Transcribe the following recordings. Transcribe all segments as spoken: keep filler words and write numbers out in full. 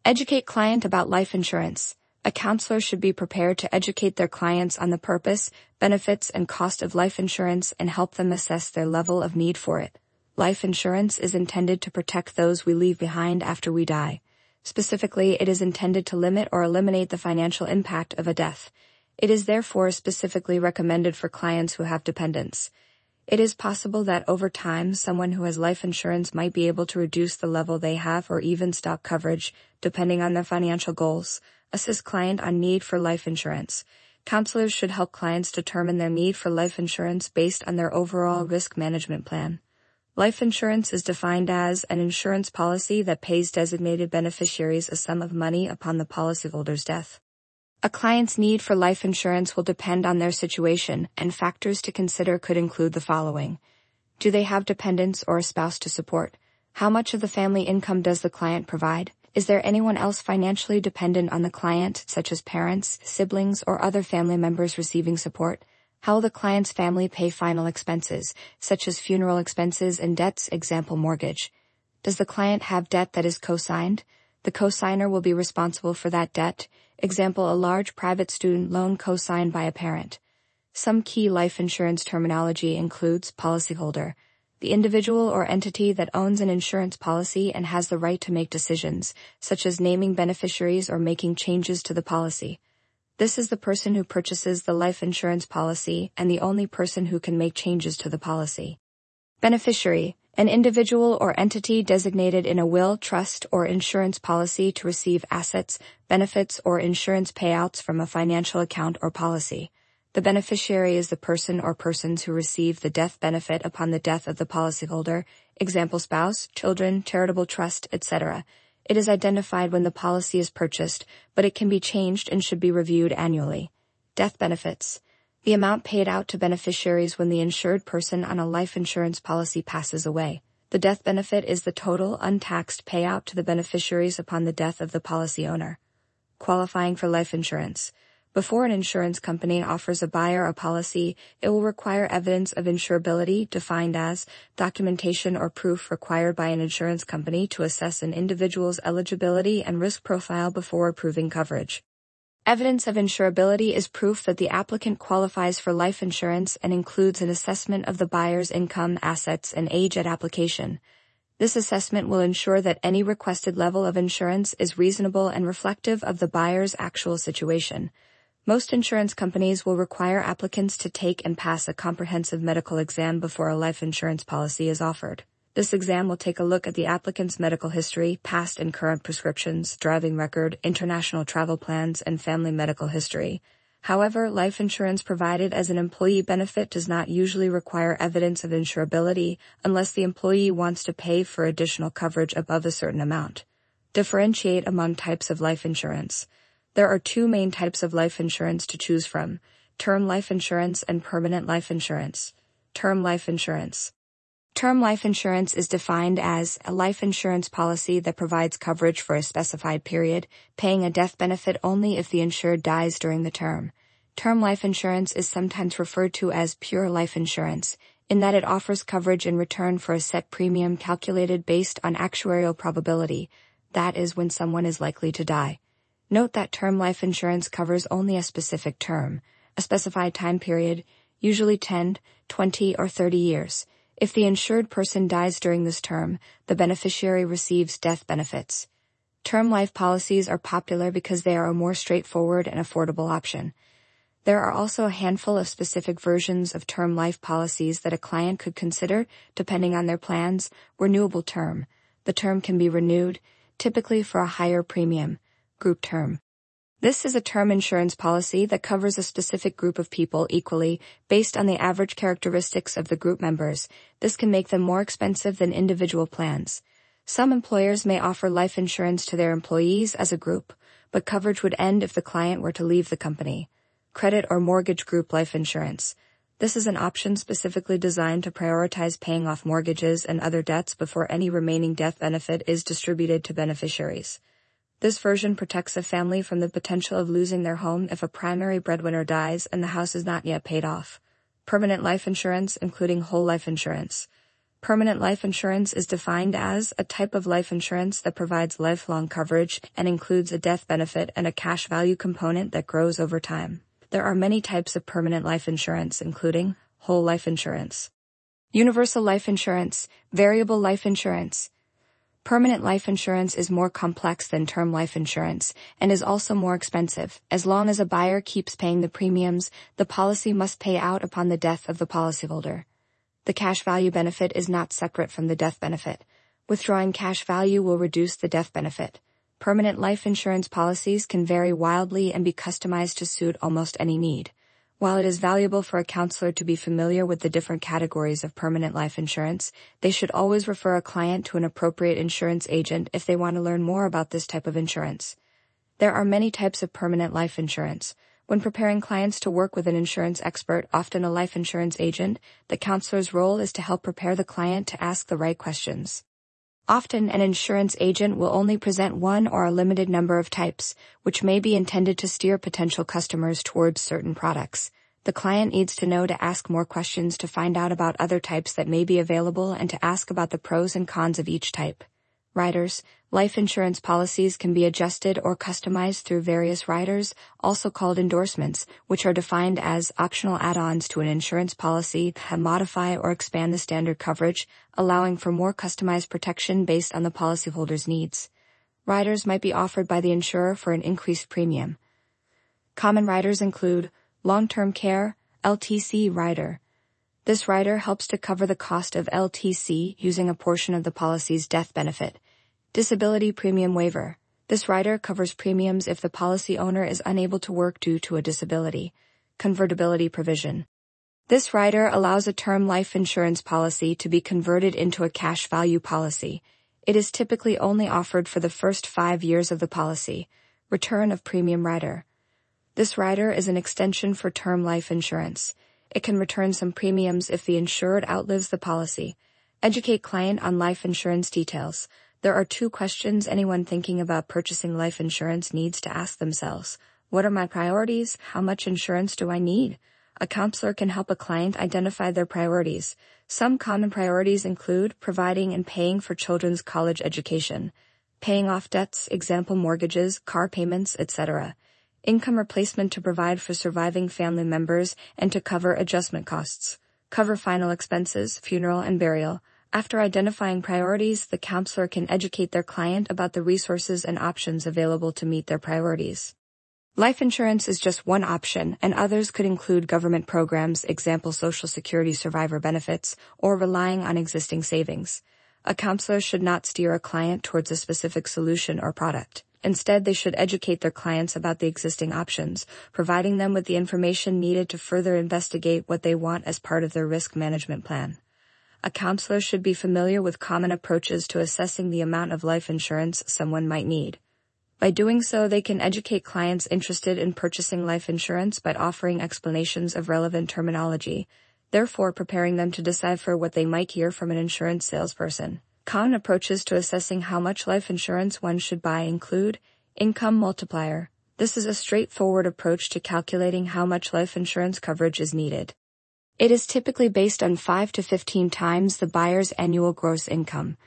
Educate client about life insurance. A counselor should be prepared to educate their clients on the purpose, benefits, and cost of life insurance and help them assess their level of need for it. Life insurance is intended to protect those we leave behind after we die. Specifically, it is intended to limit or eliminate the financial impact of a death. It is therefore specifically recommended for clients who have dependents. It is possible that over time someone who has life insurance might be able to reduce the level they have or even stop coverage, depending on their financial goals. Assist client on need for life insurance. Counselors should help clients determine their need for life insurance based on their overall risk management plan. Life insurance is defined as an insurance policy that pays designated beneficiaries a sum of money upon the policyholder's death. A client's need for life insurance will depend on their situation, and factors to consider could include the following. Do they have dependents or a spouse to support? How much of the family income does the client provide? Is there anyone else financially dependent on the client, such as parents, siblings, or other family members receiving support? How will the client's family pay final expenses, such as funeral expenses and debts, example mortgage? Does the client have debt that is co-signed? The co-signer will be responsible for that debt, example a large private student loan co-signed by a parent. Some key life insurance terminology includes policyholder, the individual or entity that owns an insurance policy and has the right to make decisions, such as naming beneficiaries or making changes to the policy. This is the person who purchases the life insurance policy and the only person who can make changes to the policy. Beneficiary, an individual or entity designated in a will, trust, or insurance policy to receive assets, benefits, or insurance payouts from a financial account or policy. The beneficiary is the person or persons who receive the death benefit upon the death of the policyholder, example spouse, children, charitable trust, et cetera. It is identified when the policy is purchased, but it can be changed and should be reviewed annually. Death benefits. The amount paid out to beneficiaries when the insured person on a life insurance policy passes away. The death benefit is the total untaxed payout to the beneficiaries upon the death of the policy owner. Qualifying for life insurance. Before an insurance company offers a buyer a policy, it will require evidence of insurability, defined as documentation or proof required by an insurance company to assess an individual's eligibility and risk profile before approving coverage. Evidence of insurability is proof that the applicant qualifies for life insurance and includes an assessment of the buyer's income, assets, and age at application. This assessment will ensure that any requested level of insurance is reasonable and reflective of the buyer's actual situation. Most insurance companies will require applicants to take and pass a comprehensive medical exam before a life insurance policy is offered. This exam will take a look at the applicant's medical history, past and current prescriptions, driving record, international travel plans, and family medical history. However, life insurance provided as an employee benefit does not usually require evidence of insurability unless the employee wants to pay for additional coverage above a certain amount. Differentiate among types of life insurance. There are two main types of life insurance to choose from: term life insurance and permanent life insurance. Term life insurance. Term life insurance is defined as a life insurance policy that provides coverage for a specified period, paying a death benefit only if the insured dies during the term. Term life insurance is sometimes referred to as pure life insurance, in that it offers coverage in return for a set premium calculated based on actuarial probability, that is, when someone is likely to die. Note that term life insurance covers only a specific term, a specified time period, usually ten, twenty, or thirty years. If the insured person dies during this term, the beneficiary receives death benefits. Term life policies are popular because they are a more straightforward and affordable option. There are also a handful of specific versions of term life policies that a client could consider, depending on their plans. Renewable term. The term can be renewed, typically for a higher premium. Group term. This is a term insurance policy that covers a specific group of people equally, based on the average characteristics of the group members. This can make them more expensive than individual plans. Some employers may offer life insurance to their employees as a group, but coverage would end if the client were to leave the company. Credit or mortgage group life insurance. This is an option specifically designed to prioritize paying off mortgages and other debts before any remaining death benefit is distributed to beneficiaries. This version protects a family from the potential of losing their home if a primary breadwinner dies and the house is not yet paid off. Permanent life insurance, including whole life insurance. Permanent life insurance is defined as a type of life insurance that provides lifelong coverage and includes a death benefit and a cash value component that grows over time. There are many types of permanent life insurance, including whole life insurance, universal life insurance, variable life insurance. Permanent life insurance is more complex than term life insurance and is also more expensive. As long as a buyer keeps paying the premiums, the policy must pay out upon the death of the policyholder. The cash value benefit is not separate from the death benefit. Withdrawing cash value will reduce the death benefit. Permanent life insurance policies can vary wildly and be customized to suit almost any need. While it is valuable for a counselor to be familiar with the different categories of permanent life insurance, they should always refer a client to an appropriate insurance agent if they want to learn more about this type of insurance. There are many types of permanent life insurance. When preparing clients to work with an insurance expert, often a life insurance agent, the counselor's role is to help prepare the client to ask the right questions. Often, an insurance agent will only present one or a limited number of types, which may be intended to steer potential customers towards certain products. The client needs to know to ask more questions to find out about other types that may be available and to ask about the pros and cons of each type. Riders. Life insurance policies can be adjusted or customized through various riders, also called endorsements, which are defined as optional add-ons to an insurance policy that modify or expand the standard coverage, allowing for more customized protection based on the policyholder's needs. Riders might be offered by the insurer for an increased premium. Common riders include long-term care, L T C rider. This rider helps to cover the cost of L T C using a portion of the policy's death benefit. Disability premium waiver. This rider covers premiums if the policy owner is unable to work due to a disability. Convertibility provision. This rider allows a term life insurance policy to be converted into a cash value policy. It is typically only offered for the first five years of the policy. Return of premium rider. This rider is an extension for term life insurance. It can return some premiums if the insured outlives the policy. Educate client on life insurance details. There are two questions anyone thinking about purchasing life insurance needs to ask themselves. What are my priorities? How much insurance do I need? A counselor can help a client identify their priorities. Some common priorities include providing and paying for children's college education, paying off debts, example mortgages, car payments, et cetera, income replacement to provide for surviving family members and to cover adjustment costs, cover final expenses, funeral and burial. After identifying priorities, the counselor can educate their client about the resources and options available to meet their priorities. Life insurance is just one option, and others could include government programs, example Social Security survivor benefits, or relying on existing savings. A counselor should not steer a client towards a specific solution or product. Instead, they should educate their clients about the existing options, providing them with the information needed to further investigate what they want as part of their risk management plan. A counselor should be familiar with common approaches to assessing the amount of life insurance someone might need. By doing so, they can educate clients interested in purchasing life insurance by offering explanations of relevant terminology, therefore preparing them to decipher what they might hear from an insurance salesperson. Common approaches to assessing how much life insurance one should buy include income multiplier. This is a straightforward approach to calculating how much life insurance coverage is needed. It is typically based on five to fifteen times the buyer's annual gross income.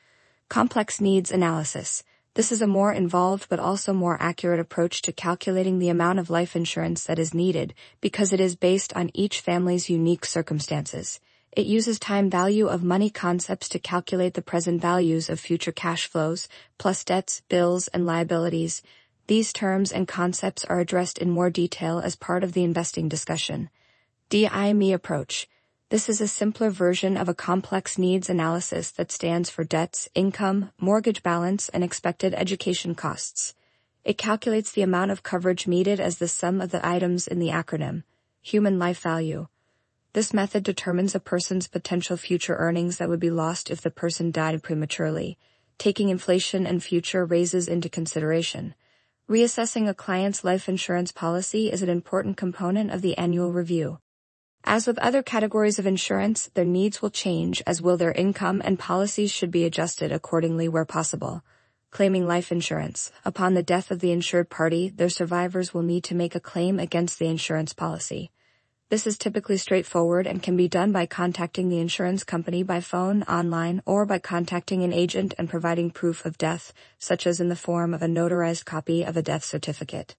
Complex needs analysis. This is a more involved but also more accurate approach to calculating the amount of life insurance that is needed because it is based on each family's unique circumstances. It uses time value of money concepts to calculate the present values of future cash flows, plus debts, bills, and liabilities. These terms and concepts are addressed in more detail as part of the investing discussion. D I M E approach. This is a simpler version of a complex needs analysis that stands for debts, income, mortgage balance, and expected education costs. It calculates the amount of coverage needed as the sum of the items in the acronym. Human life value. This method determines a person's potential future earnings that would be lost if the person died prematurely, taking inflation and future raises into consideration. Reassessing a client's life insurance policy is an important component of the annual review. As with other categories of insurance, their needs will change, as will their income, and policies should be adjusted accordingly where possible. Claiming life insurance. Upon the death of the insured party, their survivors will need to make a claim against the insurance policy. This is typically straightforward and can be done by contacting the insurance company by phone, online, or by contacting an agent and providing proof of death, such as in the form of a notarized copy of a death certificate.